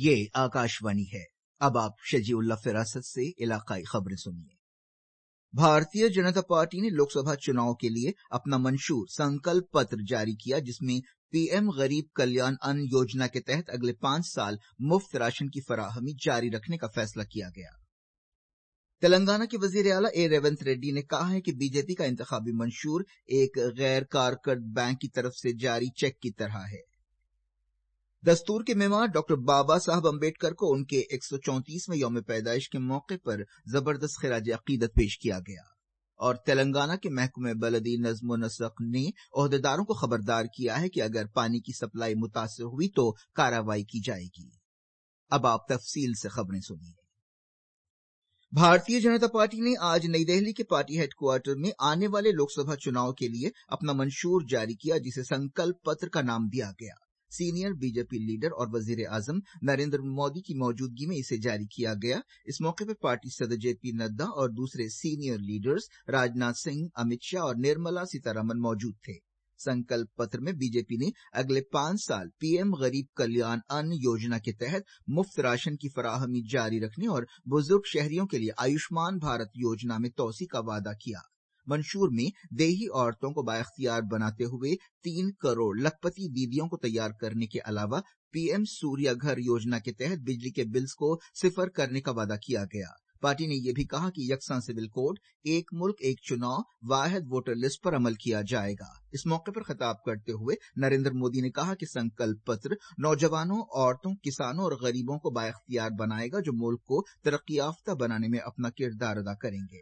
ये आकाशवाणी है। अब आप शजीउल्लाह फिरासत से इलाकाई खबरें सुनिए। भारतीय जनता पार्टी ने लोकसभा चुनाव के लिए अपना मंशूर संकल्प पत्र जारी किया, जिसमें पीएम गरीब कल्याण अन्न योजना के तहत अगले 5 साल मुफ्त राशन की फराहमी जारी रखने का फैसला किया गया। तेलंगाना के वजीर आला ए रेवंत रेड्डी ने कहा है कि बीजेपी का इंतखाबी मंशूर एक गैर कारकर्द बैंक की तरफ से जारी चेक की तरह है। दस्तूर के मेमार डॉक्टर बाबा साहब अम्बेडकर को उनके 134वें यौम पैदाइश के मौके पर जबरदस्त खिराज अकीदत पेश किया गया और तेलंगाना के महकमे बलदी नज्म नसक ने ओहदेदारों को खबरदार किया है कि अगर पानी की सप्लाई मुतासिर हुई तो कार्रवाई की जाएगी। अब आप तफसील से खबरें सुनिए। भारतीय जनता पार्टी ने आज नई दिल्ली के पार्टी हेडक्वार्टर में आने वाले लोकसभा चुनाव के लिए अपना मंशूर जारी किया, जिसे संकल्प पत्र का नाम दिया गया। सीनियर बीजेपी लीडर और वजीर आजम नरेंद्र मोदी की मौजूदगी में इसे जारी किया गया। इस मौके पर पार्टी सदर जेपी नड्डा और दूसरे सीनियर लीडर्स राजनाथ सिंह, अमित शाह और निर्मला सीतारमन मौजूद थे। संकल्प पत्र में बीजेपी ने अगले 5 साल पीएम गरीब कल्याण अन्न योजना के तहत मुफ्त राशन की फराहमी जारी रखने और बुजुर्ग शहरियों के लिए आयुष्मान भारत योजना में तोसी का वादा किया। मंशूर में देही औरतों को बाइख्तियार बनाते हुए 3 करोड़ लखपति दीदियों को तैयार करने के अलावा पीएम सूर्य घर योजना के तहत बिजली के बिल्स को सिफर करने का वादा किया गया। पार्टी ने यह भी कहा कि यकसा सिविल कोड, एक मुल्क एक चुनाव, वाहिद वोटर लिस्ट पर अमल किया जाएगा। इस मौके पर खिताब करते हुए नरेंद्र मोदी ने कहा कि संकल्प पत्र नौजवानों, औरतों, किसानों और गरीबों को बाइख्तियार बनाएगा, जो मुल्क को तरक्की याफ्ता बनाने में अपना किरदार अदा करेंगे।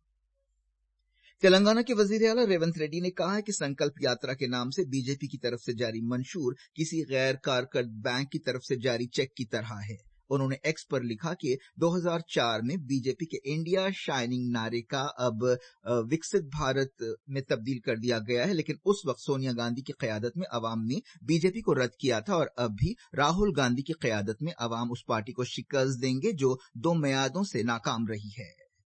तेलंगाना के वजीर आला रेवंत रेड्डी ने कहा है कि संकल्प यात्रा के नाम से बीजेपी की तरफ से जारी मंशूर किसी गैर कारकर्द बैंक की तरफ से जारी चेक की तरह है। उन्होंने एक्स पर लिखा कि 2004 में बीजेपी के इंडिया शाइनिंग नारे का अब विकसित भारत में तब्दील कर दिया गया है, लेकिन उस वक्त सोनिया गांधी की क़यादत में अवाम ने बीजेपी को रद्द किया था और अब भी राहुल गांधी की क़यादत में अवाम उस पार्टी को शिकस्त देंगे जो 2 मियादों से नाकाम रही है।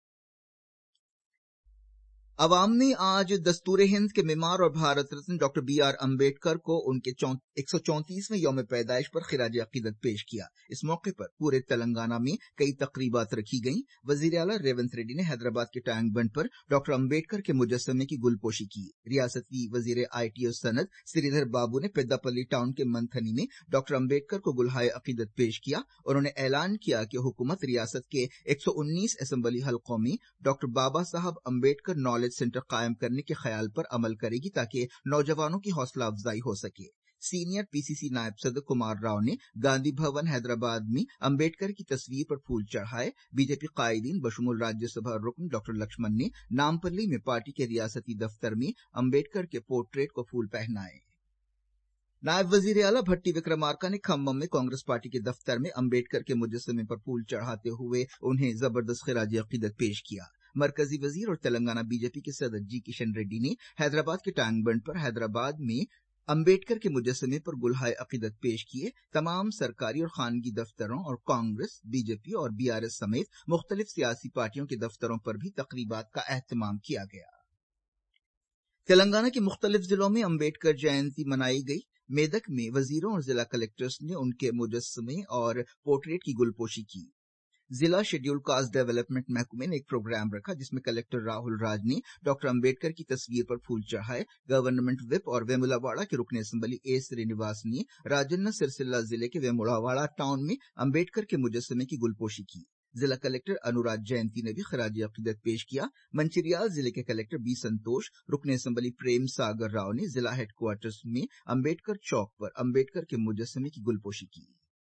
अवाम ने आज दस्तूर हिंद के मेमार और भारत रत्न डॉक्टर BR अम्बेडकर को उनके 134वें यौम पैदाइश पर खिराज अकीदत पेश किया। इस मौके पर पूरे तेलंगाना में कई तकरीबात रखी गईं। वजीर आला रेवंत रेड्डी ने हैदराबाद के टैंक बंड पर डॉक्टर अम्बेडकर के मुजस्समे की गुलपोशी की। रियासती वजीर IT और सनत श्रीधर बाबू ने पेद्दापल्ली टाउन के मंथनी में डॉक्टर अम्बेडकर को गुलहाए अकीदत पेश किया। उन्होंने ऐलान किया कि हुकूमत रियासत के 119 असेंबली हलकों में डॉक्टर बाबा साहब अम्बेडकर नॉलेज सेंटर कायम करने के ख्याल पर अमल करेगी ताकि नौजवानों की हौसला अफजाई हो सके। सीनियर PCC नायब सदर कुमार राव ने गांधी भवन हैदराबाद में अम्बेडकर की तस्वीर पर फूल चढ़ाए। बीजेपी कायदीन बशमूल राज्यसभा रुकन डॉक्टर लक्ष्मण ने नामपल्ली में पार्टी के रियासती दफ्तर में अम्बेडकर के पोर्ट्रेट को फूल पहनाए। नायब वजीर आला भट्टी विक्रमार्का ने खम्मम में कांग्रेस पार्टी के दफ्तर में अम्बेडकर के मुजस्समे पर फूल चढ़ाते हुए उन्हें जबरदस्त खिराज अकीदत पेश किया। मरकजी वजीर और तेलंगाना बीजेपी के सदर G किशन रेड्डी ने हैदराबाद के टैंक बंड पर हैदराबाद में अम्बेडकर के मुजस्समे पर गुलहाए अकीदत पेश किए। तमाम सरकारी और खानगी दफ्तरों और कांग्रेस, बीजेपी और BRS समेत मुख्तलिफ सियासी पार्टियों के दफ्तरों पर भी तकरीबात का एहतमाम किया गया। तेलंगाना के मुख्तलिफ जिलों में अम्बेडकर जयंती मनाई गई। मेदक में वजीरों और जिला कलेक्टर्स ने उनके मुजस्समे और पोर्ट्रेट की गुलपोशी की। जिला शेड्यूल कास्ट डेवलपमेंट महकमे ने एक प्रोग्राम रखा, जिसमें कलेक्टर राहुल राज ने डॉक्टर अम्बेडकर की तस्वीर पर फूल चढ़ाए। गवर्नमेंट विप और वेमुलावाड़ा के रुकन असेंबली A श्रीनिवास ने राजन्ना सिरसिल्ला जिले के वेमुलावाड़ा टाउन में अम्बेडकर के मुजस्समे की गुलपोशी की। जिला कलेक्टर अनुराग जयंती ने भी खिराज अकीदत पेश किया। मंचिरियाल जिले के कलेक्टर B संतोष, रुकन असेंबली प्रेम सागर राव ने जिला हेडक्वार्टर्स में अम्बेडकर चौक पर अम्बेडकर के मुजस्समे की गुलपोशी की।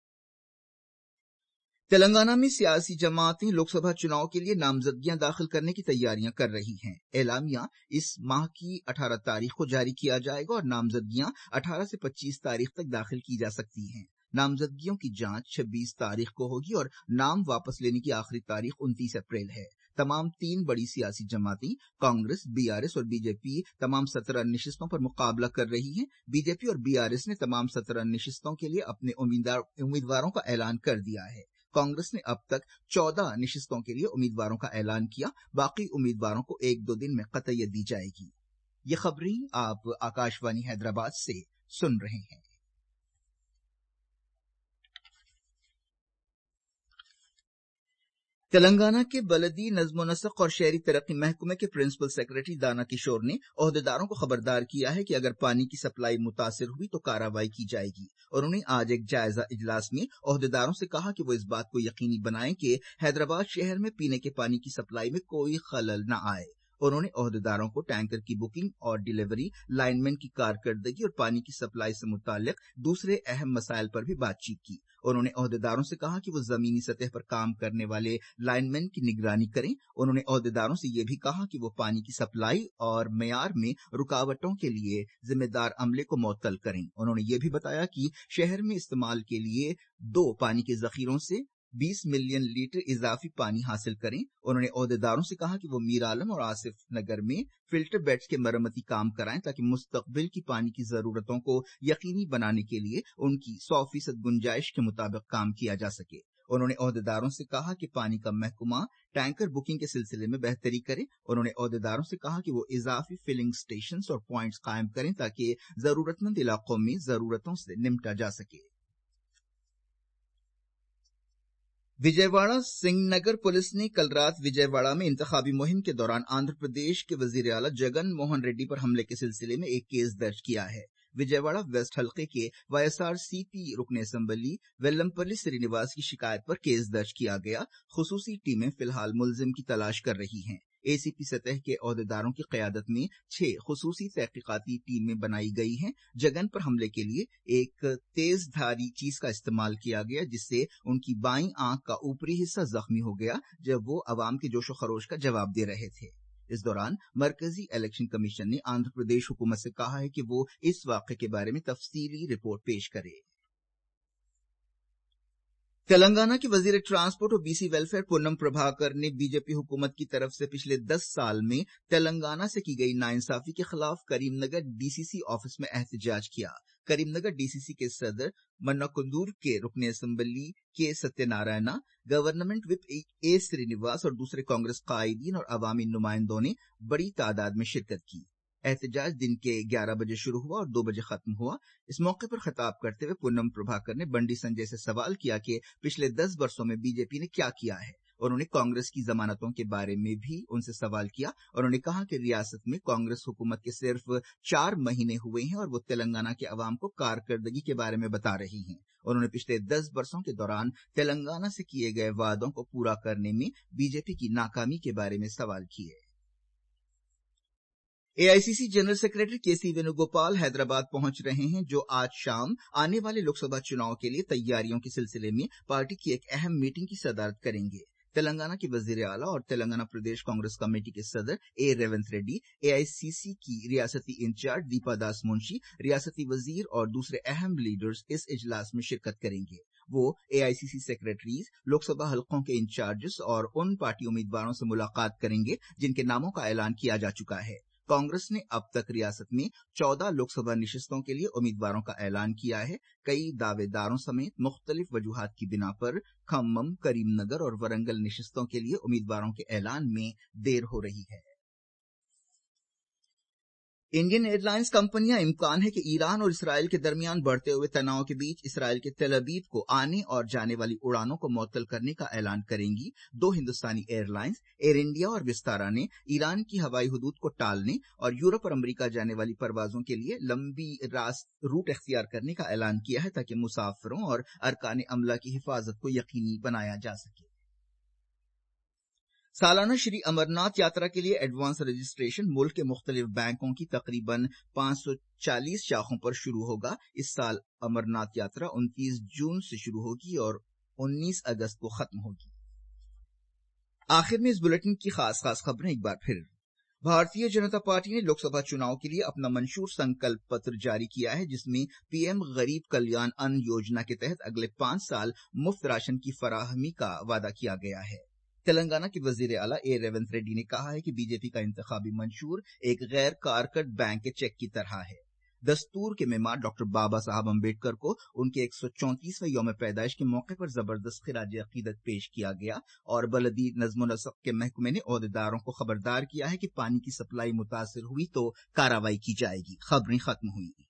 तेलंगाना में सियासी जमातें लोकसभा चुनाव के लिए नामजदगियां दाखिल करने की तैयारियां कर रही हैं। एलामिया इस माह की 18 तारीख को जारी किया जाएगा और नामजदगियां 18 से 25 तारीख तक दाखिल की जा सकती हैं। नामजदगियों की जांच 26 तारीख को होगी और नाम वापस लेने की आखिरी तारीख 29 अप्रैल है। तमाम 3 बड़ी सियासी जमातें कांग्रेस, BRS और बीजेपी तमाम 17 नशिस्तों पर मुकाबला कर रही हैं। बीजेपी और BRS ने तमाम 17 नशिस्तों के लिए अपने उम्मीदवारों का ऐलान कर दिया है। कांग्रेस ने अब तक 14 नशिस्तों के लिए उम्मीदवारों का ऐलान किया। बाकी उम्मीदवारों को 1-2 दिन में कतईयत दी जाएगी। ये खबरें आप आकाशवाणी हैदराबाद से सुन रहे हैं। تلنگانہ کے بلدی نظم و نسق اور شہری ترقی محکمے کے پرنسپل سیکرٹری دانا کشور نے عہدیداروں کو خبردار کیا ہے کہ اگر پانی کی سپلائی متاثر ہوئی تو کارروائی کی جائے گی۔ انہوں نے آج ایک جائزہ اجلاس میں عہدیداروں سے کہا کہ وہ اس بات کو یقینی بنائیں کہ حیدرآباد شہر میں پینے کے پانی کی سپلائی میں کوئی خلل نہ آئے۔ انہوں نے عہدیداروں کو ٹینکر کی بکنگ اور ڈیلیوری، لائن مین کی کارکردگی اور پانی کی سپلائی سے متعلق دوسرے اہم مسائل پر بھی بات چیت کی۔ انہوں نے عہدیداروں سے کہا کہ وہ زمینی سطح پر کام کرنے والے لائن مین کی نگرانی کریں۔ انہوں نے عہدیداروں سے یہ بھی کہا کہ وہ پانی کی سپلائی اور معیار میں رکاوٹوں کے لیے ذمہ دار عملے کو معطل کریں۔ انہوں نے یہ بھی بتایا کہ شہر میں استعمال کے لیے 2 پانی کے ذخیروں سے 20 ملین لیٹر اضافی پانی حاصل کریں۔ انہوں نے عہدیداروں سے کہا کہ وہ میر عالم اور آصف نگر میں فلٹر بیڈز کے مرمتی کام کرائیں تاکہ مستقبل کی پانی کی ضرورتوں کو یقینی بنانے کے لیے ان کی 100% گنجائش کے مطابق کام کیا جا سکے۔ انہوں نے عہدیداروں سے کہا کہ پانی کا محکمہ ٹینکر بکنگ کے سلسلے میں بہتری کرے۔ انہوں نے عہدیداروں سے کہا کہ وہ اضافی فلنگ سٹیشنز اور پوائنٹس قائم کریں تاکہ ضرورت مند علاقوں میں ضرورتوں سے نمٹا جا سکے۔ وجے واڑہ سنگھ نگر پولیس نے کل رات وجے واڑہ میں انتخابی مہم کے دوران آندھرا پردیش کے وزیر اعلیٰ جگن موہن ریڈی پر حملے کے سلسلے میں ایک کیس درج کیا ہے۔ وجے واڑہ ویسٹ حلقے کے YSRCP رکن اسمبلی ویلمپلی سری نواس کی شکایت پر کیس درج کیا گیا۔ خصوصی ٹیمیں فی الحال ملزم کی تلاش کر رہی ہیں۔ ACP سطح کے عہدیداروں کی قیادت میں 6 خصوصی تحقیقاتی ٹیمیں بنائی گئی ہیں۔ جگن پر حملے کے لیے ایک تیز دھاری چیز کا استعمال کیا گیا جس سے ان کی بائیں آنکھ کا اوپری حصہ زخمی ہو گیا جب وہ عوام کے جوش و خروش کا جواب دے رہے تھے۔ اس دوران مرکزی الیکشن کمیشن نے آندھرا پردیش حکومت سے کہا ہے کہ وہ اس واقعے کے بارے میں تفصیلی رپورٹ پیش کرے۔ تلنگانہ کے وزیر ٹرانسپورٹ اور BC ویلفیئر پونم پربھاکر نے BJP حکومت کی طرف سے پچھلے 10 سال میں تلنگانہ سے کی گئی ناانصافی کے خلاف کریم نگر DCC آفس میں احتجاج کیا۔ کریم نگر DCC کے صدر منکندور کے رکن اسمبلی کے Satyanarayana, government whip A Srinivas اور دوسرے کانگریس قائدین اور عوامی نمائندوں نے بڑی تعداد میں شرکت کی۔ احتجاج دن کے 11 بجے شروع ہوا اور 2 بجے ختم ہوا۔ اس موقع پر خطاب کرتے ہوئے پونم پربھاکر نے بنڈی سنجے سے سوال کیا کہ پچھلے 10 برسوں میں BJP نے کیا کیا ہے۔ انہوں نے کانگریس کی ضمانتوں کے بارے میں بھی ان سے سوال کیا۔ انہوں نے کہا کہ ریاست میں کانگریس حکومت کے صرف 4 مہینے ہوئے ہیں اور وہ تلنگانہ کے عوام کو کارکردگی کے بارے میں بتا رہی ہیں۔ انہوں نے پچھلے 10 برسوں کے دوران تلنگانہ سے کیے گئے وعدوں کو پورا کرنے میں BJP کی ناکامی کے بارے میں سوال کیے۔ AICC general secretary KC Venugopal Hyderabad پہنچ رہے ہیں، جو آج شام آنے والے لوک سبھا چناؤ کے لیے تیاریوں کے سلسلے میں پارٹی کی ایک اہم میٹنگ کی صدارت کریں گے۔ تلنگانہ کے وزیر اعلیٰ اور تلنگانہ پردیش کانگریس کمیٹی کے صدر A ریونت ریڈی، AICC کی ریاستی انچارج دیپا داس منشی، ریاستی وزیر اور دوسرے اہم لیڈرز اس اجلاس میں شرکت کریں گے۔ وہ AICC سیکرٹریز، لوک سبھا حلقوں کے انچارجز اور ان پارٹی امیدواروں سے ملاقات کریں گے جن کے ناموں کا اعلان کیا جا چکا ہے۔ کانگریس نے اب تک ریاست میں 14 لوک سبھا نشستوں کے لیے امیدواروں کا اعلان کیا ہے۔ کئی دعوے داروں سمیت مختلف وجوہات کی بنا پر کھمم، کریم نگر اور ورنگل نشستوں کے لیے امیدواروں کے اعلان میں دیر ہو رہی ہے۔ انڈین ایئر لائنز کمپنیاں امکان ہے کہ ایران اور اسرائیل کے درمیان بڑھتے ہوئے تناؤ کے بیچ اسرائیل کے تل ابیب کو آنے اور جانے والی اڑانوں کو معطل کرنے کا اعلان کریں گی۔ 2 ہندوستانی ایئر لائنز ایئر انڈیا اور وستارا نے ایران کی ہوائی حدود کو ٹالنے اور یورپ اور امریکہ جانے والی پروازوں کے لیے لمبی روٹ اختیار کرنے کا اعلان کیا ہے تاکہ مسافروں اور ارکان عملہ کی حفاظت کو یقینی بنایا جا سکے۔ سالانہ شری امرناتھ یاترا کے لیے ایڈوانس رجسٹریشن ملک کے مختلف بینکوں کی تقریباً 540 شاخوں پر شروع ہوگا۔ اس سال امرناتھ یاترا 29 جون سے شروع ہوگی اور 19 اگست کو ختم ہوگی۔ آخر میں اس بلیٹن کی خاص خبریں ایک بار پھر۔ بھارتیہ جنتا پارٹی نے لوک سبھا چناؤ کے لیے اپنا منشور سنکلپ پتر جاری کیا ہے، جس میں PM غریب کلیان ان یوجنا کے تحت اگلے 5 سال مفت راشن کی فراہمی کا وعدہ کیا گیا ہے۔ تلنگانہ کے وزیر اعلیٰ A ریونت ریڈی نے کہا ہے کہ BJP کا انتخابی منشور ایک غیر کارکرد بینک کے چیک کی طرح ہے۔ دستور کے معمار ڈاکٹر بابا صاحب امبیڈکر کو ان کے 134ویں یوم پیدائش کے موقع پر زبردست خراج عقیدت پیش کیا گیا اور بلدی نظم و نسق کے محکمے نے عہدیداروں کو خبردار کیا ہے کہ پانی کی سپلائی متاثر ہوئی تو کارروائی کی جائے گی۔ خبریں ختم ہوئی۔